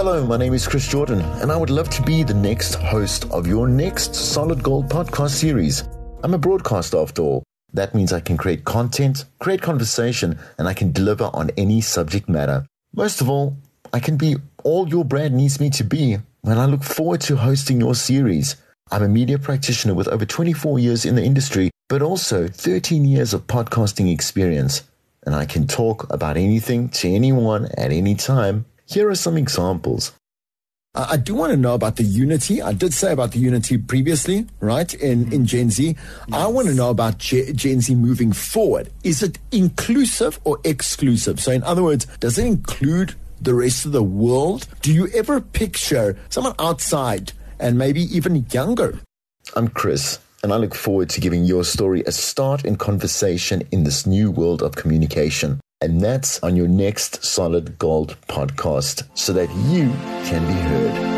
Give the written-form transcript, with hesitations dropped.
Hello, my name is Chris Jordan, and I would love to be the next host of your next Solid Gold podcast series. I'm a broadcaster after all. That means I can create content, create conversation, and I can deliver on any subject matter. Most of all, I can be all your brand needs me to be, and I look forward to hosting your series. I'm a media practitioner with over 24 years in the industry, but also 13 years of podcasting experience. And I can talk about anything to anyone at any time. Here are some examples. I do want to know about the unity. I did say about the unity previously, right, in Gen Z. Yes. I want to know about Gen Z moving forward. Is it inclusive or exclusive? So in other words, does it include the rest of the world? Do you ever picture someone outside and maybe even younger? I'm Chris, and I look forward to giving your story a start in conversation in this new world of communication. And that's on your next Solid Gold podcast so that you can be heard.